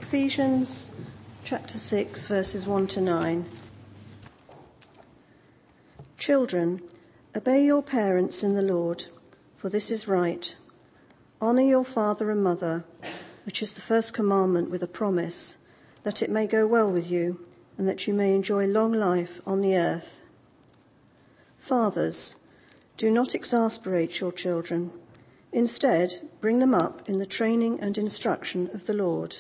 Ephesians chapter 6, verses 1 to 9. Children, obey your parents in the Lord, for this is right. Honour your father and mother, which is the first commandment with a promise, that it may go well with you, and that you may enjoy long life on the earth. Fathers, do not exasperate your children. Instead, bring them up in the training and instruction of the Lord.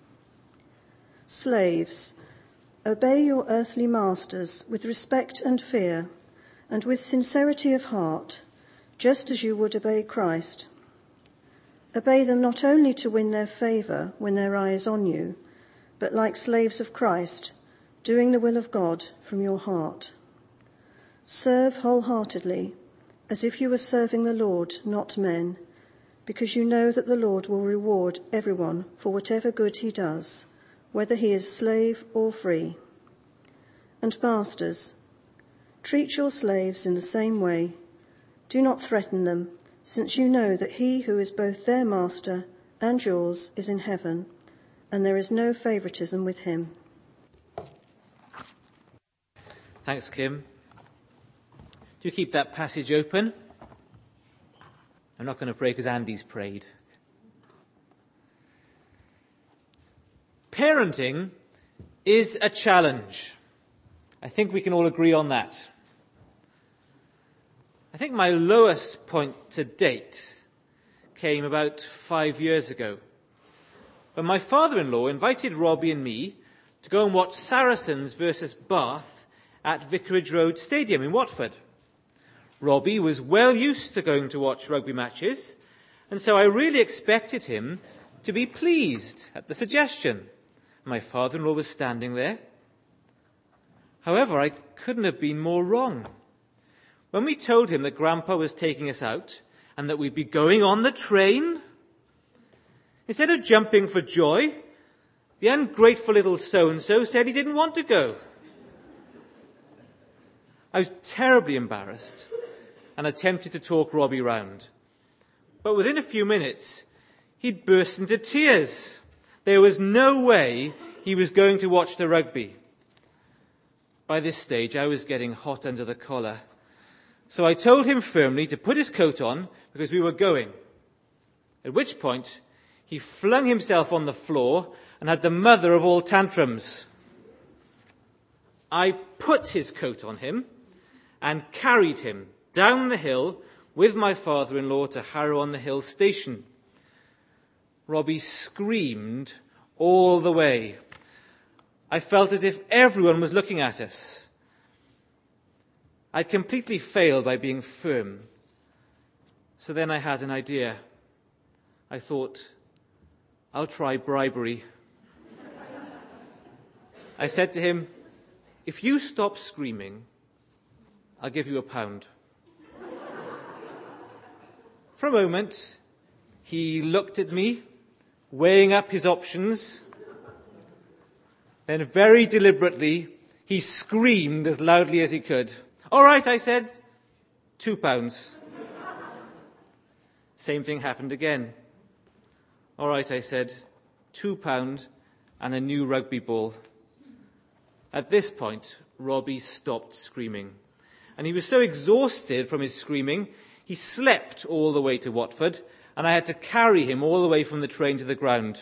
Slaves, obey your earthly masters with respect and fear, and with sincerity of heart, just as you would obey Christ. Obey them not only to win their favour when their eye is on you, but like slaves of Christ, doing the will of God from your heart. Serve wholeheartedly, as if you were serving the Lord, not men, because you know that the Lord will reward everyone for whatever good he does, whether he is slave or free. And masters, treat your slaves in the same way. Do not threaten them, since you know that he who is both their master and yours is in heaven, and there is no favoritism with him. Thanks, Kim. Do keep that passage open. I'm not going to pray because Andy's prayed. Parenting is a challenge. I think we can all agree on that. I think my lowest point to date came about 5 years ago, when my father-in-law invited Robbie and me to go and watch Saracens versus Bath at Vicarage Road Stadium in Watford. Robbie was well used to going to watch rugby matches, and so I really expected him to be pleased at the suggestion. My father-in-law was standing there. However, I couldn't have been more wrong. When we told him that Grandpa was taking us out and that we'd be going on the train, instead of jumping for joy, the ungrateful little so-and-so said he didn't want to go. I was terribly embarrassed and attempted to talk Robbie round. But within a few minutes, he'd burst into tears. There was no way he was going to watch the rugby. By this stage, I was getting hot under the collar. So I told him firmly to put his coat on because we were going. At which point, he flung himself on the floor and had the mother of all tantrums. I put his coat on him and carried him down the hill with my father-in-law to Harrow-on-the-Hill station. Robbie screamed all the way. I felt as if everyone was looking at us. I'd completely failed by being firm. So then I had an idea. I thought, I'll try bribery. I said to him, if you stop screaming, I'll give you £1. For a moment, he looked at me, weighing up his options. Then very deliberately, he screamed as loudly as he could. All right, I said, £2. Same thing happened again. All right, I said, £2 and a new rugby ball. At this point, Robbie stopped screaming. And he was so exhausted from his screaming, he slept all the way to Watford, and I had to carry him all the way from the train to the ground.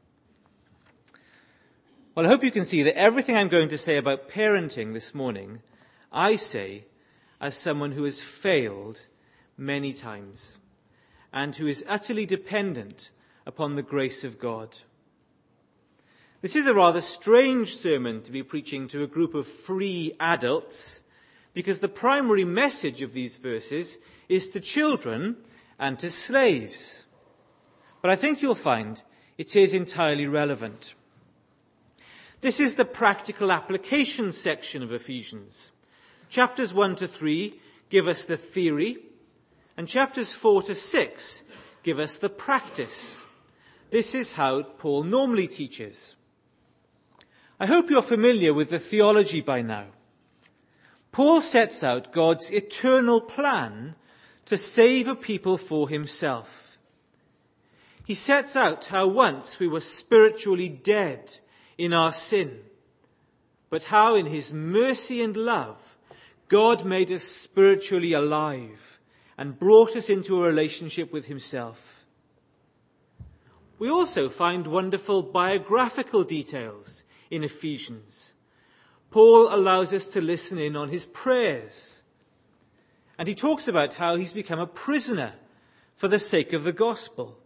Well, I hope you can see that everything I'm going to say about parenting this morning, I say as someone who has failed many times and who is utterly dependent upon the grace of God. This is a rather strange sermon to be preaching to a group of free adults, because the primary message of these verses is to children and to slaves. But I think you'll find it is entirely relevant. This is the practical application section of Ephesians. Chapters 1 to 3 give us the theory, and chapters 4 to 6 give us the practice. This is how Paul normally teaches. I hope you're familiar with the theology by now. Paul sets out God's eternal plan to save a people for himself. he sets out how once we were spiritually dead in our sin, but how in his mercy and love, God made us spiritually alive and brought us into a relationship with himself. We also find wonderful biographical details in Ephesians. Paul allows us to listen in on his prayers. And he talks about how he's become a prisoner for the sake of the gospel.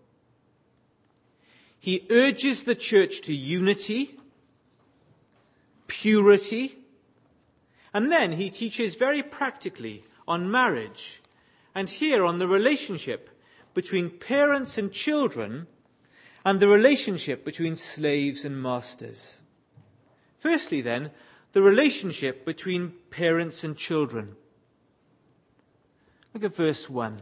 He urges the church to unity, purity, and then he teaches very practically on marriage, and here on the relationship between parents and children, and the relationship between slaves and masters. Firstly, then, the relationship between parents and children. Look at verse 1.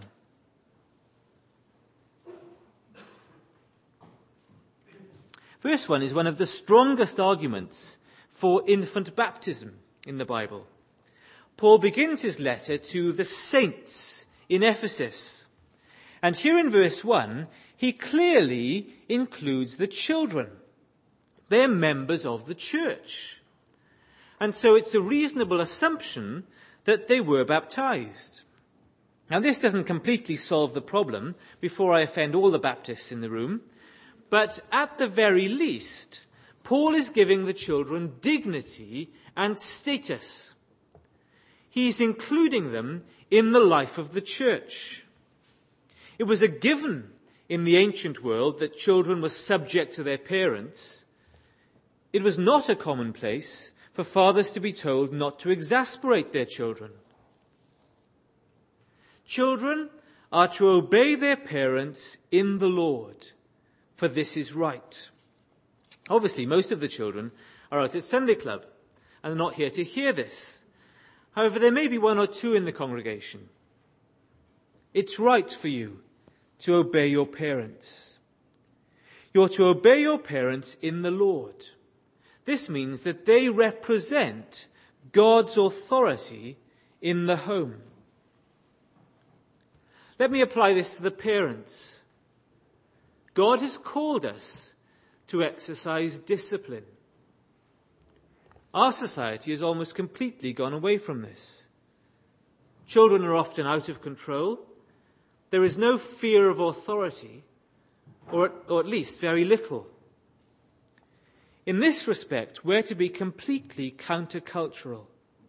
Verse 1 is one of the strongest arguments for infant baptism in the Bible. Paul begins his letter to the saints in Ephesus. And here in verse 1, he clearly includes the children. They're members of the church. And so it's a reasonable assumption that they were baptized. Now, this doesn't completely solve the problem before I offend all the Baptists in the room, but at the very least, Paul is giving the children dignity and status. He's including them in the life of the church. It was a given in the ancient world that children were subject to their parents. It was not a commonplace for fathers to be told not to exasperate their children. Children are to obey their parents in the Lord, for this is right. Obviously, most of the children are out at Sunday club and are not here to hear this. However, there may be one or two in the congregation. It's right for you to obey your parents. You're to obey your parents in the Lord. This means that they represent God's authority in the home. Let me apply this to the parents. God has called us to exercise discipline. Our society has almost completely gone away from this. Children are often out of control. There is no fear of authority, or at least very little. In this respect, we're to be completely countercultural.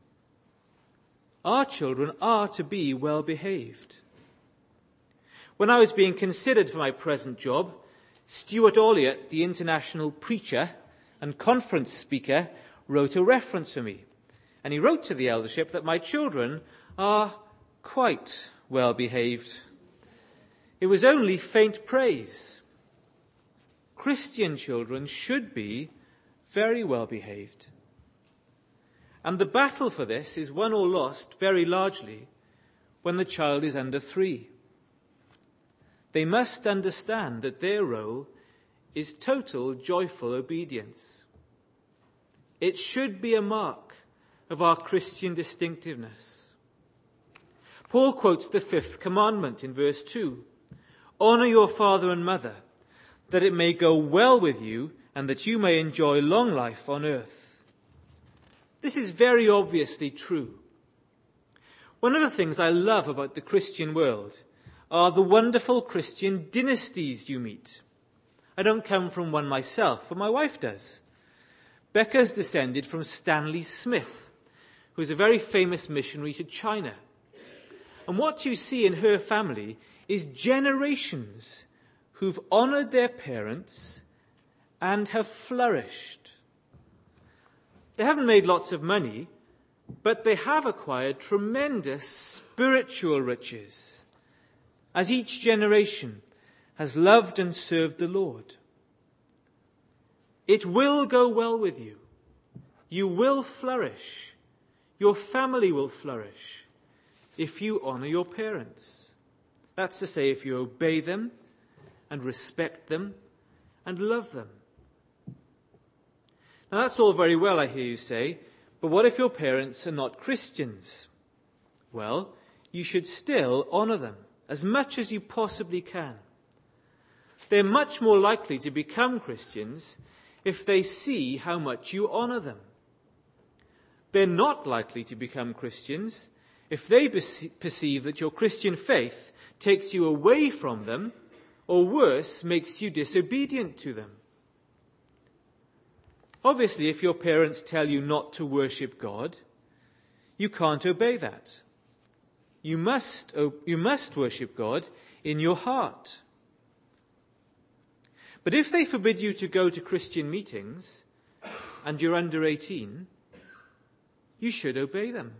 Our children are to be well behaved. When I was being considered for my present job, Stuart Olliott, the international preacher and conference speaker, wrote a reference for me. And he wrote to the eldership that my children are quite well behaved. It was only faint praise. Christian children should be very well behaved. And the battle for this is won or lost very largely when the child is under 3. They must understand that their role is total joyful obedience. It should be a mark of our Christian distinctiveness. Paul quotes the 5th commandment in verse 2. Honor your father and mother, that it may go well with you and that you may enjoy long life on earth. This is very obviously true. One of the things I love about the Christian world are the wonderful Christian dynasties you meet. I don't come from one myself, but my wife does. Becca's descended from Stanley Smith, who is a very famous missionary to China. And what you see in her family is generations who've honoured their parents and have flourished. They haven't made lots of money, but they have acquired tremendous spiritual riches, as each generation has loved and served the Lord. It will go well with you. You will flourish. Your family will flourish if you honour your parents. That's to say, if you obey them and respect them and love them. Now that's all very well, I hear you say, but what if your parents are not Christians? Well, you should still honour them as much as you possibly can. they're much more likely to become Christians if they see how much you honour them. They're not likely to become Christians if they perceive that your Christian faith takes you away from them, or worse, makes you disobedient to them. Obviously, if your parents tell you not to worship God, you can't obey that. You must worship God in your heart. But if they forbid you to go to Christian meetings and you're under 18, you should obey them.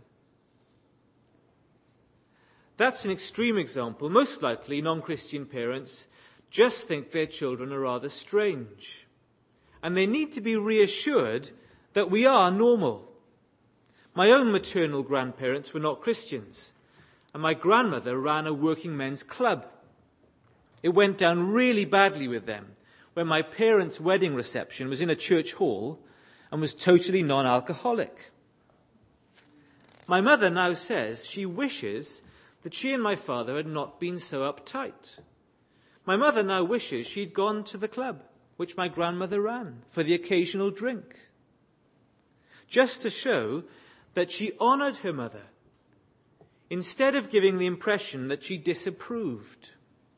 That's an extreme example. Most likely, non-Christian parents just think their children are rather strange. And they need to be reassured that we are normal. My own maternal grandparents were not Christians, and my grandmother ran a working men's club. It went down really badly with them when my parents' wedding reception was in a church hall and was totally non-alcoholic. My mother now says she wishes that she and my father had not been so uptight. My mother now wishes she'd gone to the club, which my grandmother ran, for the occasional drink, just to show that she honoured her mother, instead of giving the impression that she disapproved.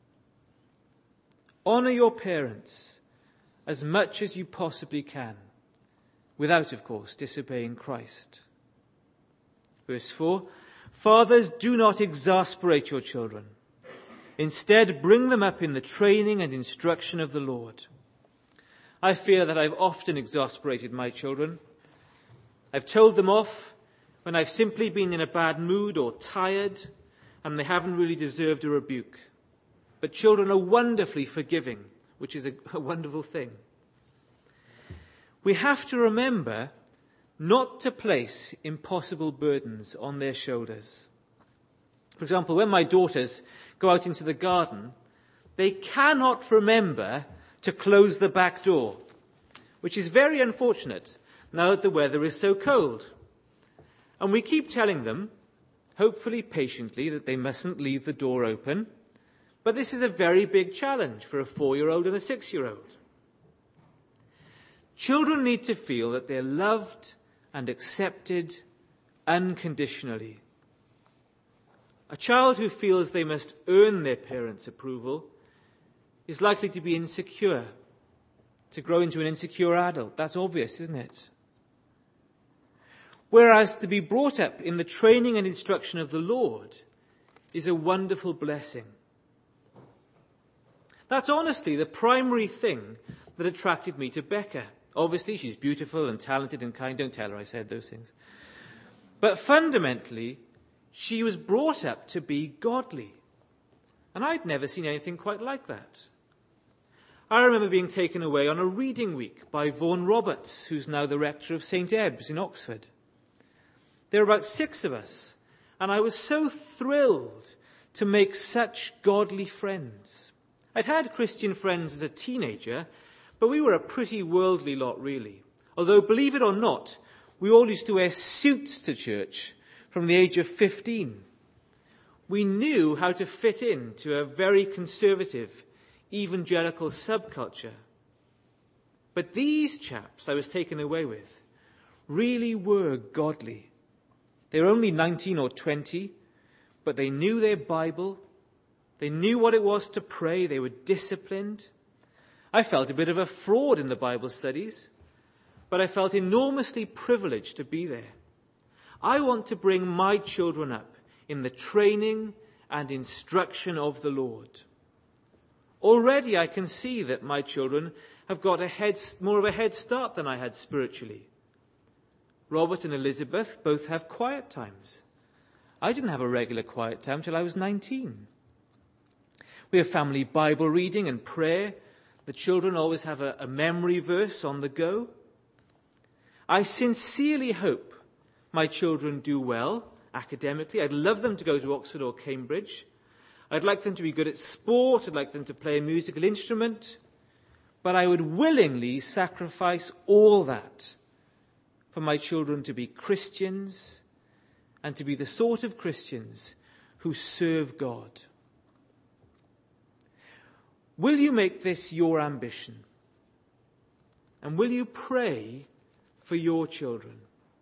Honour your parents as much as you possibly can, without, of course, disobeying Christ. Verse 4, fathers, do not exasperate your children. Instead, bring them up in the training and instruction of the Lord. I fear that I've often exasperated my children. I've told them off when I've simply been in a bad mood or tired, and they haven't really deserved a rebuke. But children are wonderfully forgiving, which is a wonderful thing. We have to remember not to place impossible burdens on their shoulders. For example, when my daughters go out into the garden, they cannot remember to close the back door, which is very unfortunate now that the weather is so cold. And we keep telling them, hopefully patiently, that they mustn't leave the door open. But this is a very big challenge for a 4-year-old and a 6-year-old. Children need to feel that they're loved and accepted unconditionally. A child who feels they must earn their parents' approval is likely to be insecure, to grow into an insecure adult. That's obvious, isn't it? Whereas to be brought up in the training and instruction of the Lord is a wonderful blessing. That's honestly the primary thing that attracted me to Becca. Obviously, she's beautiful and talented and kind. Don't tell her I said those things. But fundamentally, she was brought up to be godly. And I'd never seen anything quite like that. I remember being taken away on a reading week by Vaughan Roberts, who's now the rector of St. Ebbs in Oxford. There were about 6 of us, and I was so thrilled to make such godly friends. I'd had Christian friends as a teenager, but we were a pretty worldly lot, really. Although, believe it or not, we all used to wear suits to church from the age of 15. We knew how to fit into a very conservative, evangelical subculture. But these chaps I was taken away with really were godly. They were only 19 or 20, but they knew their Bible. They knew what it was to pray. They were disciplined. I felt a bit of a fraud in the Bible studies, but I felt enormously privileged to be there. I want to bring my children up in the training and instruction of the Lord. Already I can see that my children have got more of a head start than I had spiritually. Robert and Elizabeth both have quiet times. I didn't have a regular quiet time till I was 19. We have family Bible reading and prayer. The children always have a memory verse on the go. I sincerely hope my children do well academically. I'd love them to go to Oxford or Cambridge. I'd like them to be good at sport. I'd like them to play a musical instrument. But I would willingly sacrifice all that for my children to be Christians and to be the sort of Christians who serve God. will you make this your ambition? And will you pray for your children?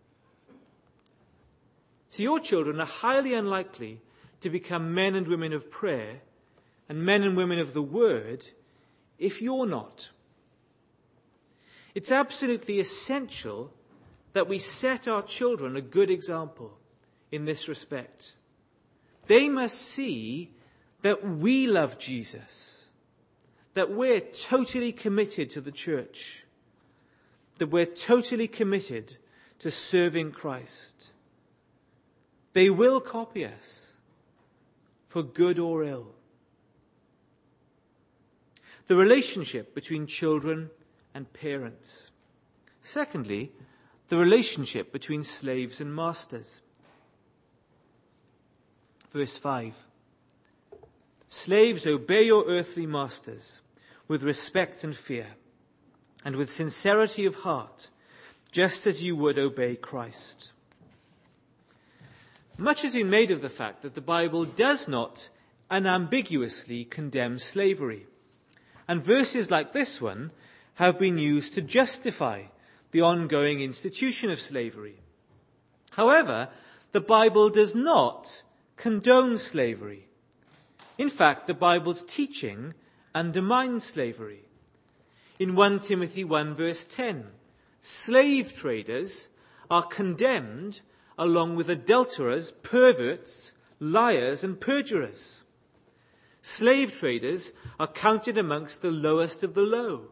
So your children are highly unlikely to become men and women of prayer and men and women of the word if you're not. It's absolutely essential that we set our children a good example in this respect. They must see that we love Jesus, that we're totally committed to the church, that we're totally committed to serving Christ. They will copy us, for good or ill. The relationship between children and parents. Secondly, the relationship between slaves and masters. Verse 5. Slaves, obey your earthly masters with respect and fear, and with sincerity of heart, just as you would obey Christ. Much has been made of the fact that the Bible does not unambiguously condemn slavery, and verses like this one have been used to justify the ongoing institution of slavery. However, the Bible does not condone slavery. In fact, the Bible's teaching undermines slavery. In 1 Timothy 1 verse 10, slave traders are condemned along with adulterers, perverts, liars, and perjurers. Slave traders are counted amongst the lowest of the low.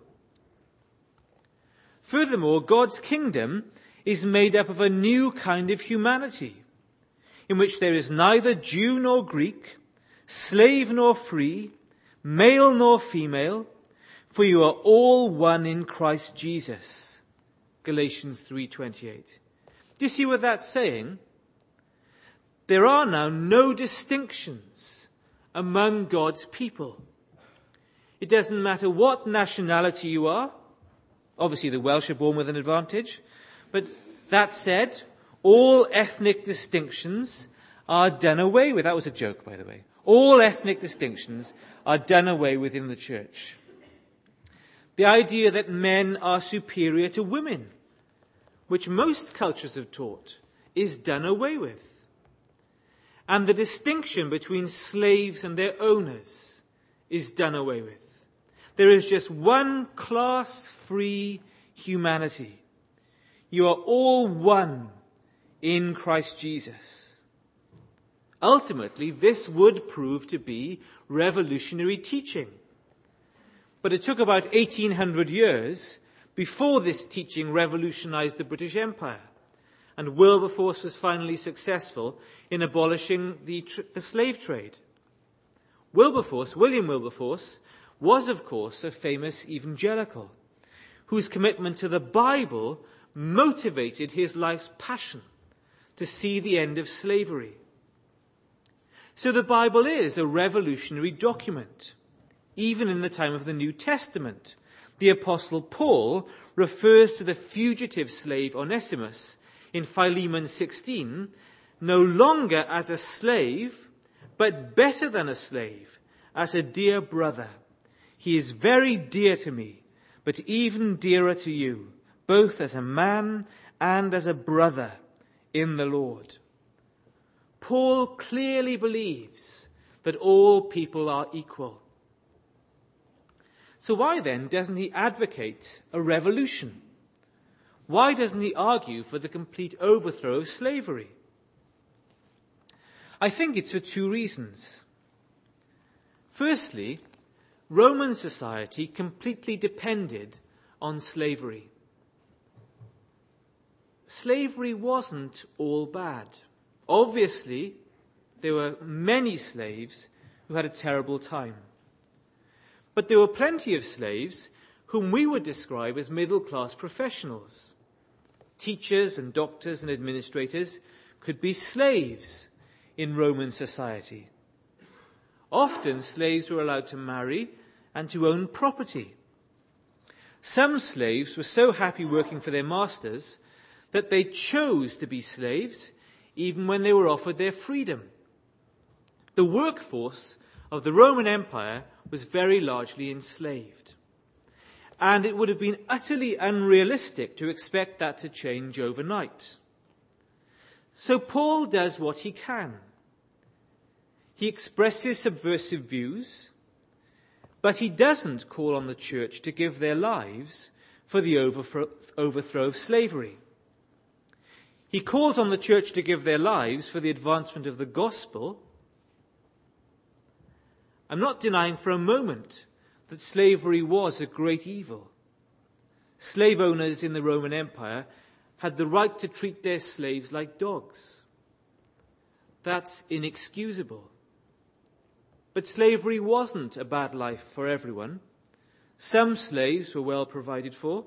Furthermore, God's kingdom is made up of a new kind of humanity, in which there is neither Jew nor Greek, slave nor free, male nor female, for you are all one in Christ Jesus. Galatians 3:28. Do you see what that's saying? There are now no distinctions among God's people. It doesn't matter what nationality you are. Obviously the Welsh are born with an advantage. But that said, all ethnic distinctions are done away with. That was a joke, by the way. All ethnic distinctions are done away with in the church. The idea that men are superior to women, which most cultures have taught, is done away with. And the distinction between slaves and their owners is done away with. There is just one class-free humanity. You are all one in Christ Jesus. Ultimately, this would prove to be revolutionary teaching. But it took about 1800 years before this teaching revolutionized the British Empire, and Wilberforce was finally successful in abolishing the slave trade. William Wilberforce, was of course a famous evangelical whose commitment to the Bible motivated his life's passion to see the end of slavery. So the Bible is a revolutionary document. Even in the time of the New Testament, the Apostle Paul refers to the fugitive slave Onesimus in Philemon 16, no longer as a slave, but better than a slave, as a dear brother. He is very dear to me, but even dearer to you, both as a man and as a brother in the Lord. Paul clearly believes that all people are equal. So why then doesn't he advocate a revolution? Why doesn't he argue for the complete overthrow of slavery? I think it's for two reasons. Firstly, Roman society completely depended on slavery. Slavery wasn't all bad. Obviously, there were many slaves who had a terrible time. But there were plenty of slaves whom we would describe as middle-class professionals. Teachers and doctors and administrators could be slaves in Roman society. Often slaves were allowed to marry and to own property. Some slaves were so happy working for their masters that they chose to be slaves even when they were offered their freedom. The workforce of the Roman Empire was very largely enslaved. And it would have been utterly unrealistic to expect that to change overnight. So Paul does what he can. He expresses subversive views, but he doesn't call on the church to give their lives for the overthrow of slavery. He calls on the church to give their lives for the advancement of the gospel. I'm not denying for a moment that slavery was a great evil. Slave owners in the Roman Empire had the right to treat their slaves like dogs. That's inexcusable. But slavery wasn't a bad life for everyone. Some slaves were well provided for.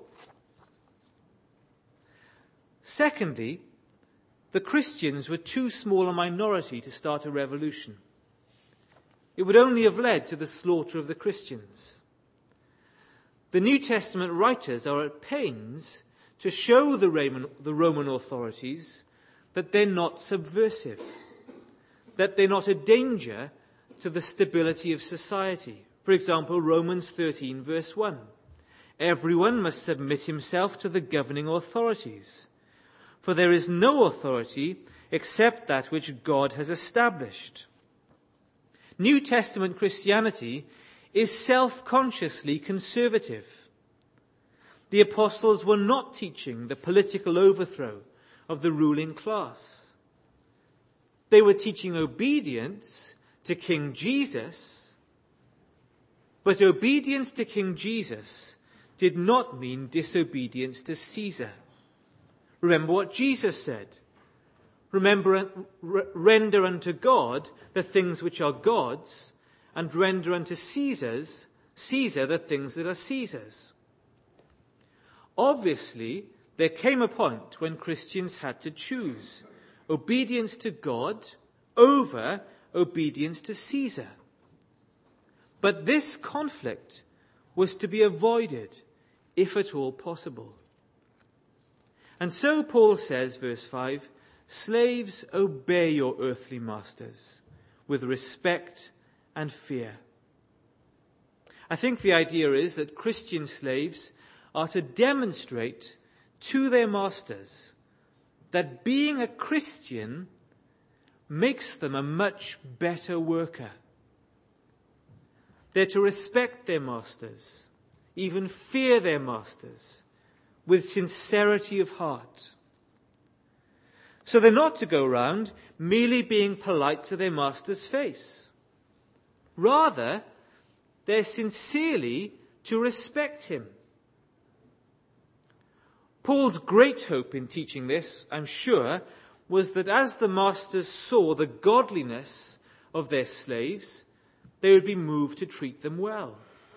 Secondly, the Christians were too small a minority to start a revolution. It would only have led to the slaughter of the Christians. The New Testament writers are at pains to show the Roman authorities that they're not subversive, that they're not a danger to the stability of society. For example, Romans 13, verse 1. Everyone must submit himself to the governing authorities, for there is no authority except that which God has established. New Testament Christianity is self-consciously conservative. The apostles were not teaching the political overthrow of the ruling class. They were teaching obedience to King Jesus, but obedience to King Jesus did not mean disobedience to Caesar. Remember what Jesus said. Render unto God the things which are God's, and render unto Caesar the things that are Caesar's. Obviously, there came a point when Christians had to choose obedience to God over obedience to Caesar. But this conflict was to be avoided, if at all possible. And so Paul says, verse 5, slaves, obey your earthly masters with respect and fear. I think the idea is that Christian slaves are to demonstrate to their masters that being a Christian makes them a much better worker. They're to respect their masters, even fear their masters, with sincerity of heart. So they're not to go around merely being polite to their master's face. Rather, they're sincerely to respect him. Paul's great hope in teaching this, I'm sure, was that as the masters saw the godliness of their slaves, they would be moved to treat them well.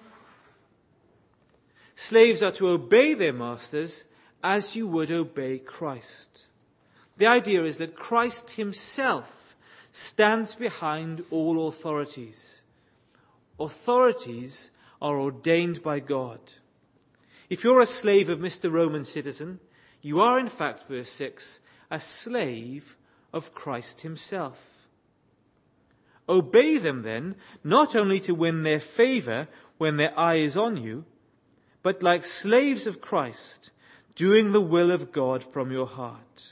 Slaves are to obey their masters as you would obey Christ. The idea is that Christ himself stands behind all authorities. Authorities are ordained by God. If you're a slave of Mr. Roman citizen, you are in fact, verse 6, a slave of Christ himself. Obey them then, not only to win their favor when their eye is on you, but like slaves of Christ, doing the will of God from your heart.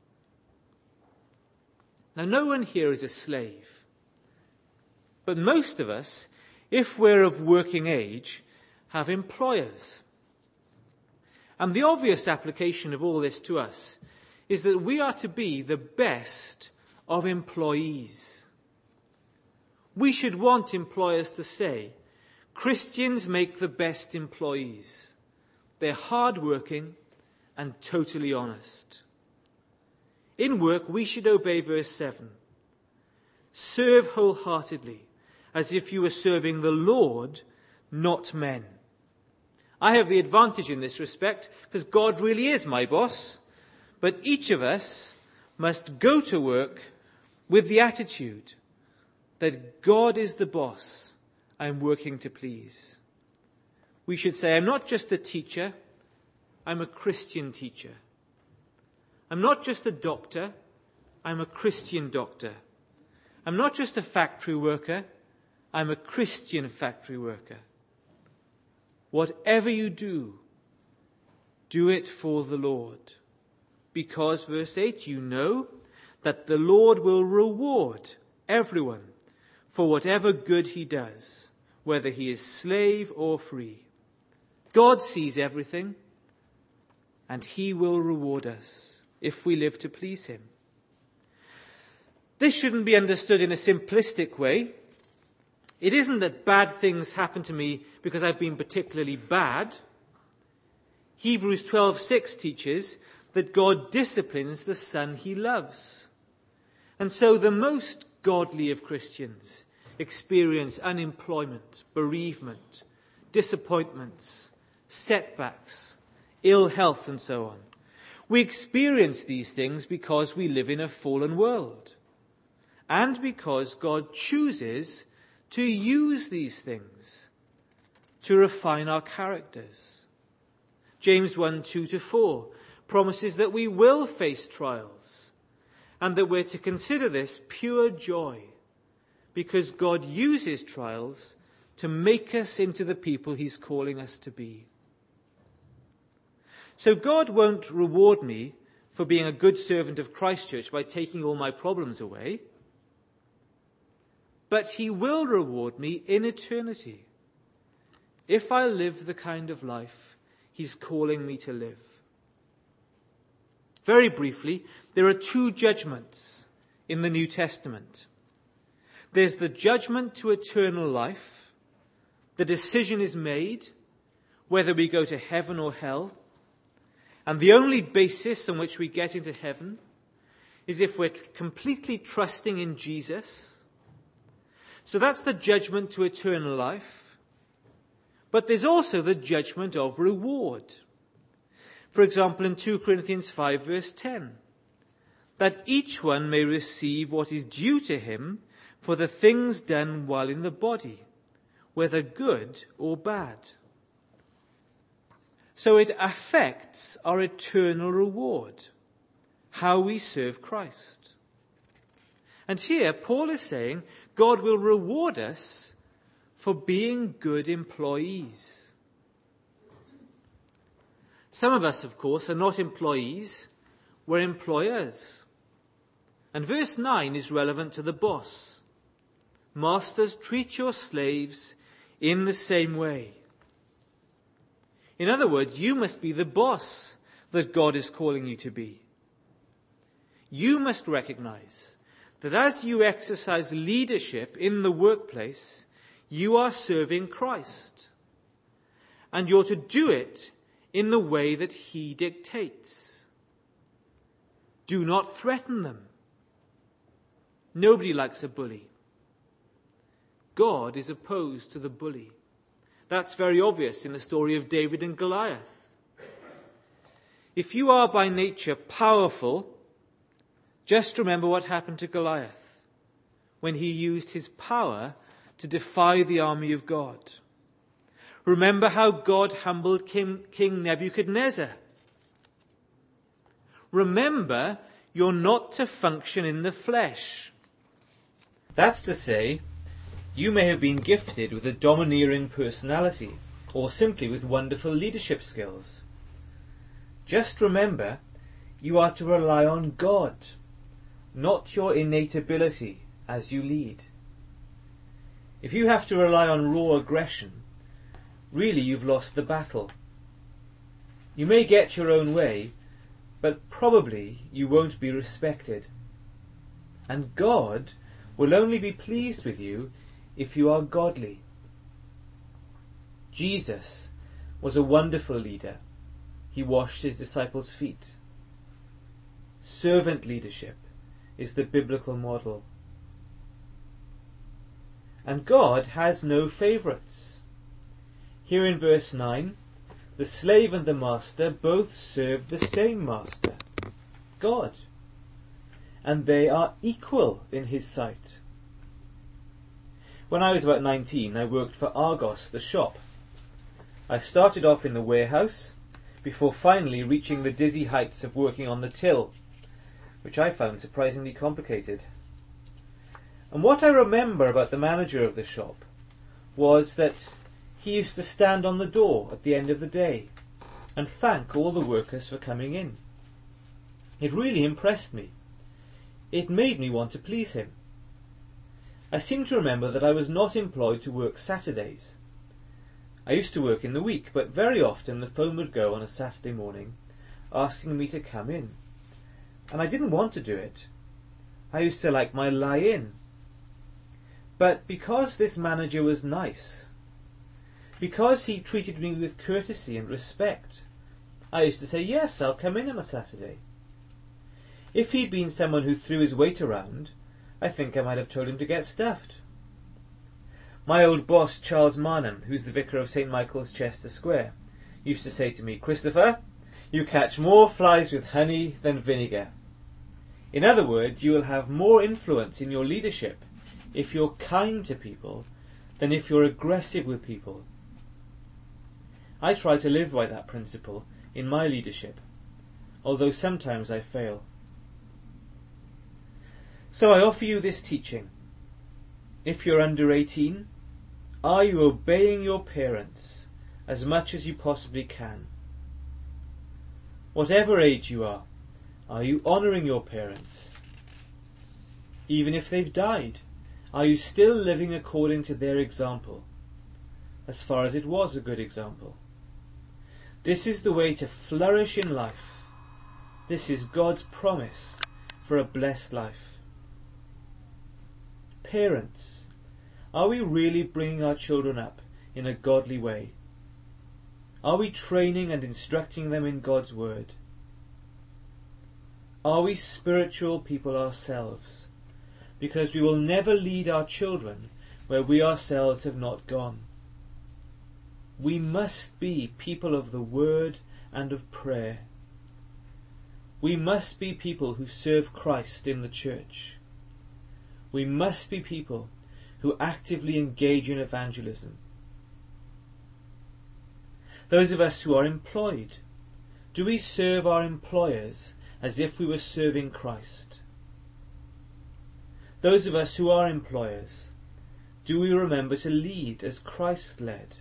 Now, no one here is a slave, but most of us, if we're of working age, have employers. And the obvious application of all this to us is that we are to be the best of employees. We should want employers to say, Christians make the best employees. They're hard-working and totally honest. In work, we should obey verse 7. Serve wholeheartedly, as if you were serving the Lord, not men. I have the advantage in this respect because God really is my boss. But each of us must go to work with the attitude that God is the boss I'm working to please. We should say, I'm not just a teacher, I'm a Christian teacher. I'm not just a doctor, I'm a Christian doctor. I'm not just a factory worker, I'm a Christian factory worker. Whatever you do, do it for the Lord. Because, verse 8, you know that the Lord will reward everyone for whatever good he does, whether he is slave or free. God sees everything, and he will reward us if we live to please him. This shouldn't be understood in a simplistic way. It isn't that bad things happen to me because I've been particularly bad. Hebrews 12:6 teaches that God disciplines the son he loves. And so the most godly of Christians experience unemployment, bereavement, disappointments, setbacks, ill health, and so on. We experience these things because we live in a fallen world, and because God chooses to use these things to refine our characters. James 1:2-4 promises that we will face trials, and that we're to consider this pure joy, because God uses trials to make us into the people he's calling us to be. So God won't reward me for being a good servant of Christchurch by taking all my problems away, but he will reward me in eternity if I live the kind of life he's calling me to live. Very briefly, there are two judgments in the New Testament. There's the judgment to eternal life. The decision is made whether we go to heaven or hell. And the only basis on which we get into heaven is if we're completely trusting in Jesus. So that's the judgment to eternal life. But there's also the judgment of reward. For example, in 2 Corinthians 5 verse 10, that each one may receive what is due to him for the things done while in the body, whether good or bad. So it affects our eternal reward, how we serve Christ. And here Paul is saying God will reward us for being good employees. Some of us, of course, are not employees, we're employers. And verse 9 is relevant to the boss. Masters, treat your slaves in the same way. In other words, you must be the boss that God is calling you to be. You must recognize that as you exercise leadership in the workplace, you are serving Christ. And you're to do it in the way that he dictates. Do not threaten them. Nobody likes a bully. God is opposed to the bully. That's very obvious in the story of David and Goliath. If you are by nature powerful, just remember what happened to Goliath when he used his power to defy the army of God. Remember how God humbled King Nebuchadnezzar. Remember, you're not to function in the flesh. That's to say, you may have been gifted with a domineering personality, or simply with wonderful leadership skills. Just remember, you are to rely on God, not your innate ability as you lead. If you have to rely on raw aggression, really you've lost the battle. You may get your own way, but probably you won't be respected. And God will only be pleased with you if you are godly. Jesus was a wonderful leader. He washed his disciples' feet. Servant leadership is the biblical model. And God has no favourites. Here in verse 9, the slave and the master both serve the same master, God, and they are equal in his sight. When I was about 19, I worked for Argos, the shop. I started off in the warehouse before finally reaching the dizzy heights of working on the till, which I found surprisingly complicated. And what I remember about the manager of the shop was that he used to stand on the door at the end of the day and thank all the workers for coming in. It really impressed me. It made me want to please him. I seem to remember that I was not employed to work Saturdays. I used to work in the week, but very often the phone would go on a Saturday morning asking me to come in. And I didn't want to do it. I used to like my lie-in. But because this manager was nice, because he treated me with courtesy and respect, I used to say, yes, I'll come in on a Saturday. If he'd been someone who threw his weight around, I think I might have told him to get stuffed. My old boss, Charles Marnham, who's the vicar of St. Michael's, Chester Square, used to say to me, Christopher, you catch more flies with honey than vinegar. In other words, you will have more influence in your leadership if you're kind to people than if you're aggressive with people. I try to live by that principle in my leadership, although sometimes I fail. So I offer you this teaching. If you're under 18, are you obeying your parents as much as you possibly can? Whatever age you are you honouring your parents? Even if they've died, are you still living according to their example, as far as it was a good example? This is the way to flourish in life. This is God's promise for a blessed life. Parents, are we really bringing our children up in a godly way? Are we training and instructing them in God's word? Are we spiritual people ourselves? Because we will never lead our children where we ourselves have not gone. We must be people of the word and of prayer. We must be people who serve Christ in the church. We must be people who actively engage in evangelism. Those of us who are employed, do we serve our employers as if we were serving Christ? Those of us who are employers, do we remember to lead as Christ led?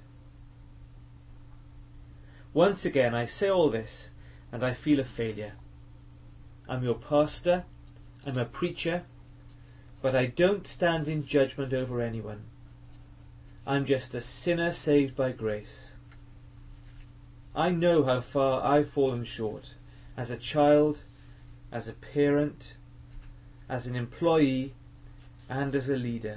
Once again, I say all this, and I feel a failure. I'm your pastor, I'm a preacher, but I don't stand in judgment over anyone. I'm just a sinner saved by grace. I know how far I've fallen short as a child, as a parent, as an employee, and as a leader.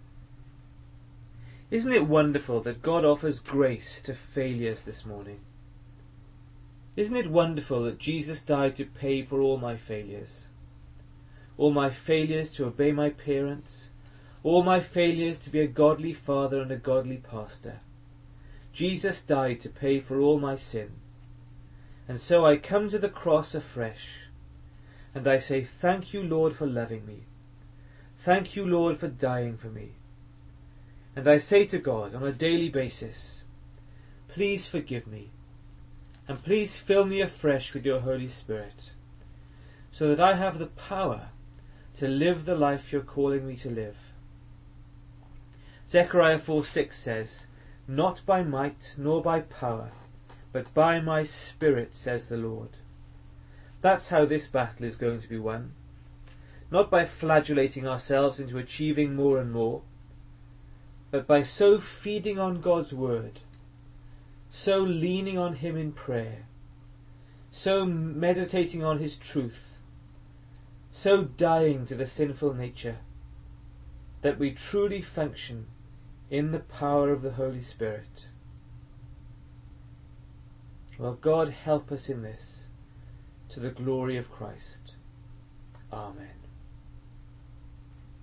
Isn't it wonderful that God offers grace to failures this morning? Isn't it wonderful that Jesus died to pay for all my failures? All my failures to obey my parents, all my failures to be a godly father and a godly pastor. Jesus died to pay for all my sin. And so I come to the cross afresh, and I say, thank you, Lord, for loving me. Thank you, Lord, for dying for me. And I say to God on a daily basis, please forgive me, and please fill me afresh with your Holy Spirit, so that I have the power to live the life you're calling me to live. Zechariah 4:6 says, not by might nor by power, but by my Spirit, says the Lord. That's how this battle is going to be won. Not by flagellating ourselves into achieving more and more, but by so feeding on God's word, so leaning on Him in prayer, so meditating on His truth, so dying to the sinful nature, that we truly function in the power of the Holy Spirit. Well, God help us in this, to the glory of Christ. Amen.